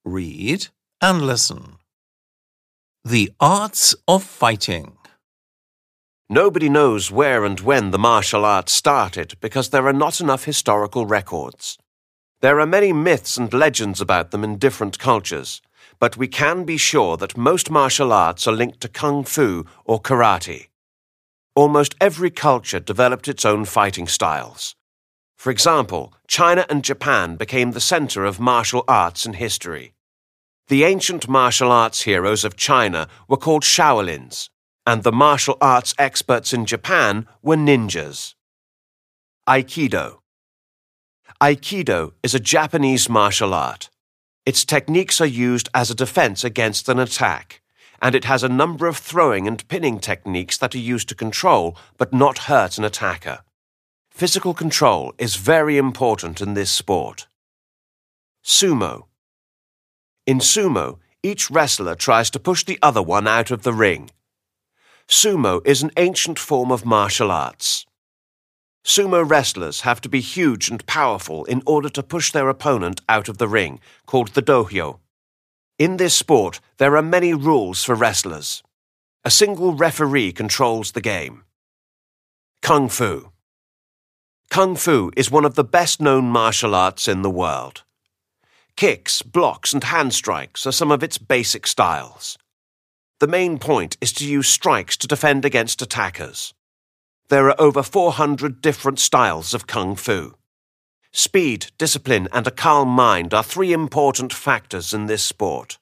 Read and listen. The Arts of Fighting. Nobody knows where and when the martial arts started because there are not enough historical records. There are many myths and legends about them in different cultures, but we can be sure that most martial arts are linked to kung fu or karate. Almost every culture developed its own fighting styles. For example, China and Japan became the center of martial arts in history. The ancient martial arts heroes of China were called Shaolins, and the martial arts experts in Japan were ninjas. Aikido. Aikido is a Japanese martial art. Its techniques are used as a defense against an attack, and it has a number of throwing and pinning techniques that are used to control but not hurt an attacker. Physical control is very important in this sport. Sumo. In sumo, each wrestler tries to push the other one out of the ring. Sumo is an ancient form of martial arts. Sumo wrestlers have to be huge and powerful in order to push their opponent out of the ring, called the dohyo. In this sport, there are many rules for wrestlers. A single referee controls the game. Kung Fu. Kung Fu is one of the best-known martial arts in the world. Kicks, blocks, and hand strikes are some of its basic styles. The main point is to use strikes to defend against attackers. There are over 400 different styles of Kung Fu. Speed, discipline, and a calm mind are three important factors in this sport.